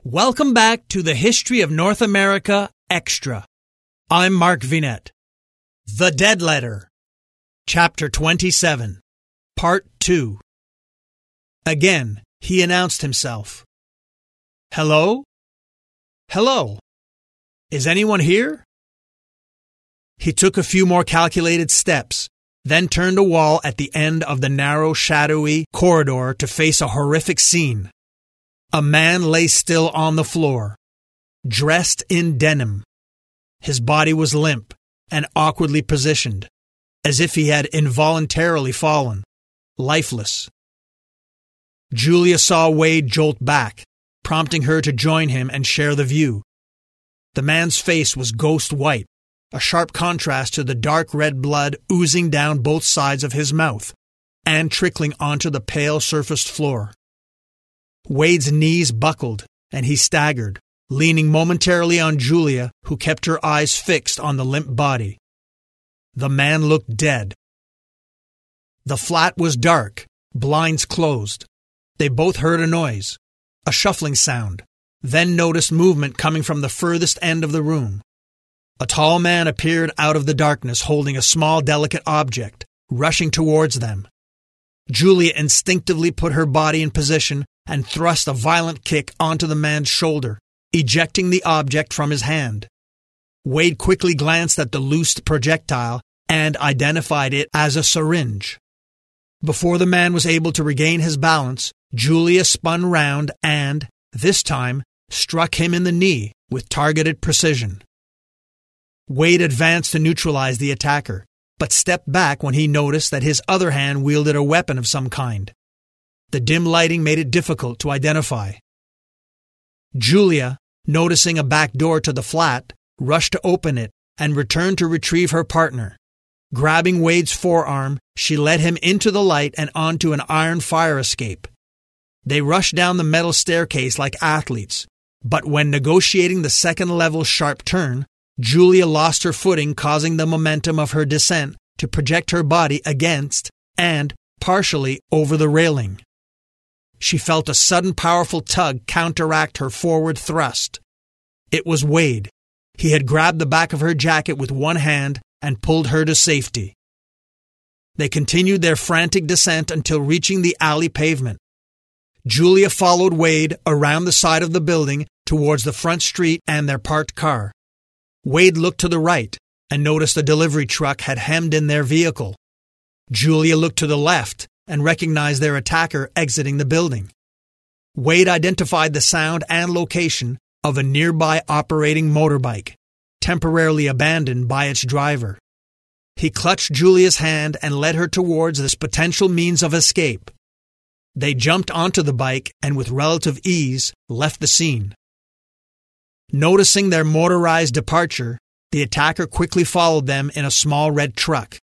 Welcome back to the History of North America Extra. I'm Mark Vinet. The Dead Letter, Chapter 27, Part 2. Again, he announced himself. Hello? Hello? Is anyone here? He took a few more calculated steps, then turned a wall at the end of the narrow, shadowy corridor to face a horrific scene. A man lay still on the floor, dressed in denim. His body was limp and awkwardly positioned, as if he had involuntarily fallen, lifeless. Julia saw Wade jolt back, prompting her to join him and share the view. The man's face was ghost white, a sharp contrast to the dark red blood oozing down both sides of his mouth and trickling onto the pale surfaced floor. Wade's knees buckled, and he staggered, leaning momentarily on Julia, who kept her eyes fixed on the limp body. The man looked dead. The flat was dark, blinds closed. They both heard a noise, a shuffling sound, then noticed movement coming from the furthest end of the room. A tall man appeared out of the darkness holding a small, delicate object, rushing towards them. Julia instinctively put her body in position and thrust a violent kick onto the man's shoulder, ejecting the object from his hand. Wade quickly glanced at the loosed projectile and identified it as a syringe. Before the man was able to regain his balance, Julia spun round and, this time, struck him in the knee with targeted precision. Wade advanced to neutralize the attacker, but stepped back when he noticed that his other hand wielded a weapon of some kind. The dim lighting made it difficult to identify. Julia, noticing a back door to the flat, rushed to open it and returned to retrieve her partner. Grabbing Wade's forearm, she led him into the light and onto an iron fire escape. They rushed down the metal staircase like athletes, but when negotiating the second-level sharp turn, Julia lost her footing, causing the momentum of her descent to project her body against and partially over the railing. She felt a sudden powerful tug counteract her forward thrust. It was Wade. He had grabbed the back of her jacket with one hand and pulled her to safety. They continued their frantic descent until reaching the alley pavement. Julia followed Wade around the side of the building towards the front street and their parked car. Wade looked to the right and noticed a delivery truck had hemmed in their vehicle. Julia looked to the left and recognized their attacker exiting the building. Wade identified the sound and location of a nearby operating motorbike, temporarily abandoned by its driver. He clutched Julia's hand and led her towards this potential means of escape. They jumped onto the bike and with relative ease left the scene. Noticing their motorized departure, the attacker quickly followed them in a small red truck.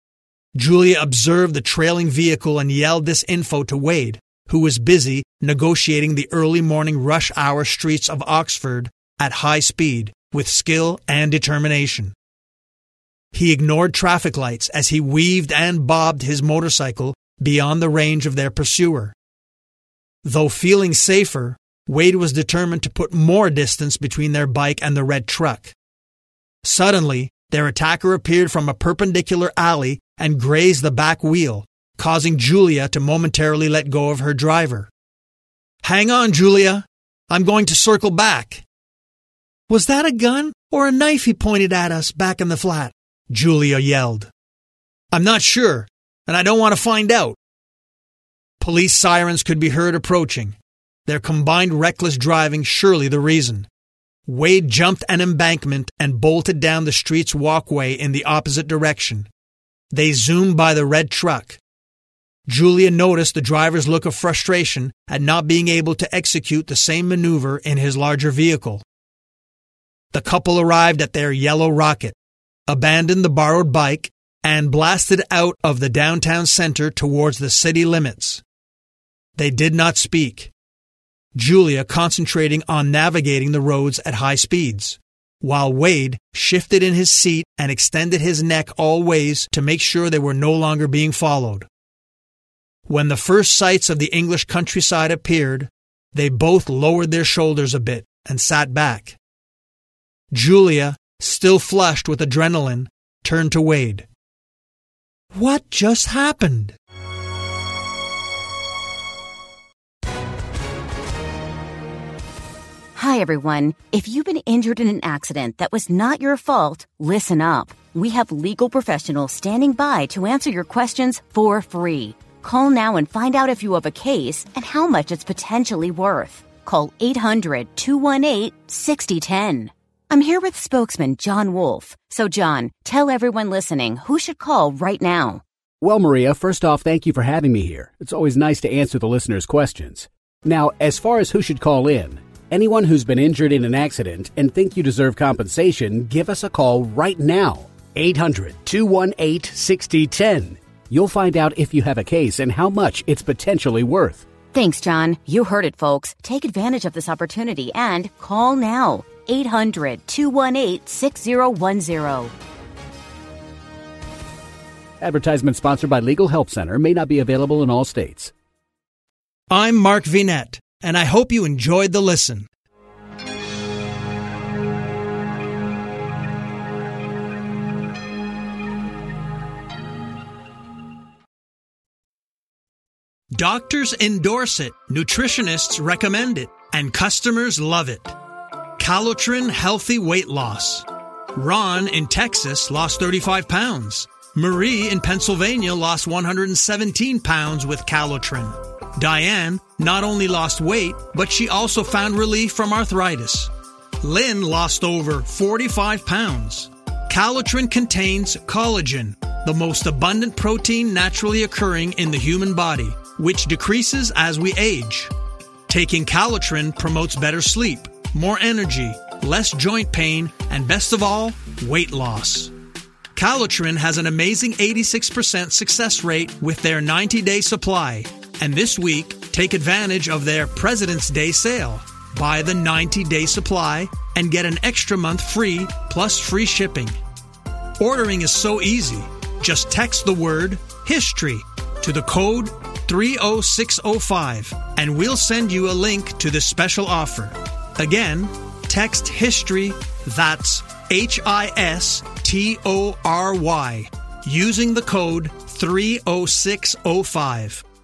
Julia observed the trailing vehicle and yelled this info to Wade, who was busy negotiating the early morning rush hour streets of Oxford at high speed with skill and determination. He ignored traffic lights as he weaved and bobbed his motorcycle beyond the range of their pursuer. Though feeling safer, Wade was determined to put more distance between their bike and the red truck. Suddenly, their attacker appeared from a perpendicular alley and grazed the back wheel, causing Julia to momentarily let go of her driver. "Hang on, Julia. I'm going to circle back." "Was that a gun or a knife he pointed at us back in the flat?" Julia yelled. "I'm not sure, and I don't want to find out." Police sirens could be heard approaching, their combined reckless driving surely the reason. Wade jumped an embankment and bolted down the street's walkway in the opposite direction. They zoomed by the red truck. Julia noticed the driver's look of frustration at not being able to execute the same maneuver in his larger vehicle. The couple arrived at their yellow rocket, abandoned the borrowed bike, and blasted out of the downtown center towards the city limits. They did not speak, Julia concentrating on navigating the roads at high speeds, while Wade shifted in his seat and extended his neck all ways to make sure they were no longer being followed. When the first sights of the English countryside appeared, They both lowered their shoulders a bit and sat back. Julia, still flushed with adrenaline, turned to Wade. What just happened? Hi, everyone. If you've been injured in an accident that was not your fault, listen up. We have legal professionals standing by to answer your questions for free. Call now and find out if you have a case and how much it's potentially worth. Call 800-218-6010. I'm here with spokesman John Wolf. So, John, tell everyone listening who should call right now. Well, Maria, first off, thank you for having me here. It's always nice to answer the listeners' questions. Now, as far as who should call in, anyone who's been injured in an accident and think you deserve compensation, give us a call right now. 800-218-6010. You'll find out if you have a case and how much it's potentially worth. Thanks, John. You heard it, folks. Take advantage of this opportunity and call now. 800-218-6010. Advertisement sponsored by Legal Help Center. May not be available in all states. I'm Mark Vinette, and I hope you enjoyed the listen. Doctors endorse it, nutritionists recommend it, and customers love it. Calotren Healthy Weight Loss. Ron in Texas lost 35 pounds. Marie in Pennsylvania lost 117 pounds with Calotren. Diane not only lost weight, but she also found relief from arthritis. Lynn lost over 45 pounds. Calotren contains collagen, the most abundant protein naturally occurring in the human body, which decreases as we age. Taking Calotren promotes better sleep, more energy, less joint pain, and best of all, weight loss. Calotren has an amazing 86% success rate with their 90-day supply. And this week, take advantage of their President's Day sale. Buy the 90-day supply and get an extra month free plus free shipping. Ordering is so easy. Just text the word HISTORY to the code 30605 and we'll send you a link to this special offer. Again, text HISTORY, that's HISTORY, using the code 30605.